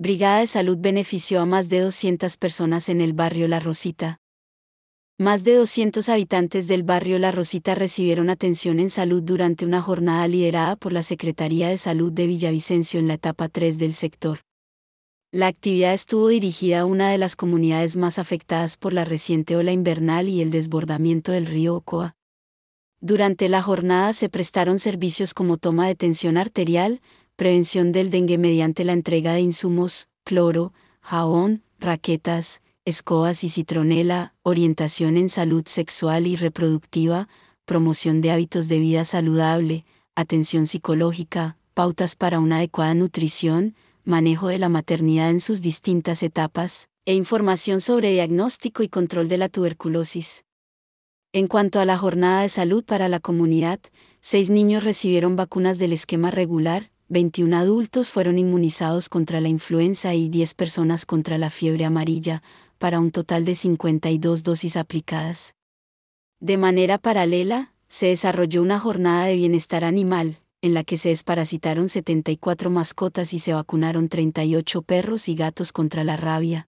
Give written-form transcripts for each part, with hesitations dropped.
Brigada de Salud benefició a más de 200 personas en el barrio La Rosita. Más de 200 habitantes del barrio La Rosita recibieron atención en salud durante una jornada liderada por la Secretaría de Salud de Villavicencio en la etapa 3 del sector. La actividad estuvo dirigida a una de las comunidades más afectadas por la reciente ola invernal y el desbordamiento del río Ocoa. Durante la jornada se prestaron servicios como toma de tensión arterial, prevención del dengue mediante la entrega de insumos, cloro, jabón, raquetas, escobas y citronela, orientación en salud sexual y reproductiva, promoción de hábitos de vida saludable, atención psicológica, pautas para una adecuada nutrición, manejo de la maternidad en sus distintas etapas, e información sobre diagnóstico y control de la tuberculosis. En cuanto a la jornada de salud para la comunidad, 6 niños recibieron vacunas del esquema regular, 21 adultos fueron inmunizados contra la influenza y 10 personas contra la fiebre amarilla, para un total de 52 dosis aplicadas. De manera paralela, se desarrolló una jornada de bienestar animal, en la que se desparasitaron 74 mascotas y se vacunaron 38 perros y gatos contra la rabia.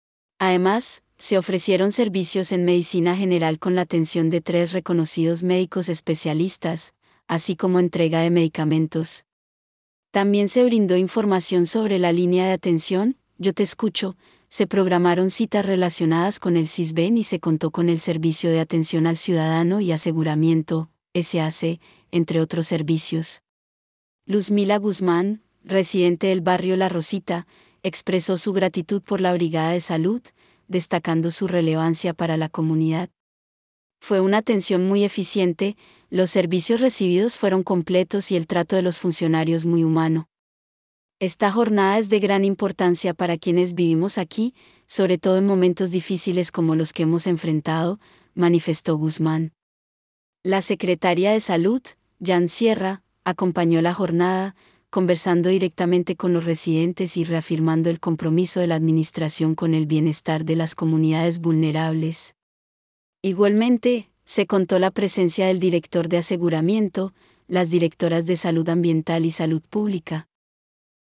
Además, se ofrecieron servicios en medicina general con la atención de 3 reconocidos médicos especialistas, así como entrega de medicamentos. También se brindó información sobre la línea de atención, Yo Te Escucho, se programaron citas relacionadas con el CISBEN y se contó con el Servicio de Atención al Ciudadano y Aseguramiento, SAC, entre otros servicios. Luzmila Guzmán, residente del barrio La Rosita, expresó su gratitud por la Brigada de Salud, destacando su relevancia para la comunidad. Fue una atención muy eficiente, los servicios recibidos fueron completos y el trato de los funcionarios muy humano. Esta jornada es de gran importancia para quienes vivimos aquí, sobre todo en momentos difíciles como los que hemos enfrentado, manifestó Guzmán. La secretaria de Salud, Jan Sierra, acompañó la jornada, conversando directamente con los residentes y reafirmando el compromiso de la administración con el bienestar de las comunidades vulnerables. Igualmente, se contó la presencia del director de aseguramiento, las directoras de salud ambiental y salud pública,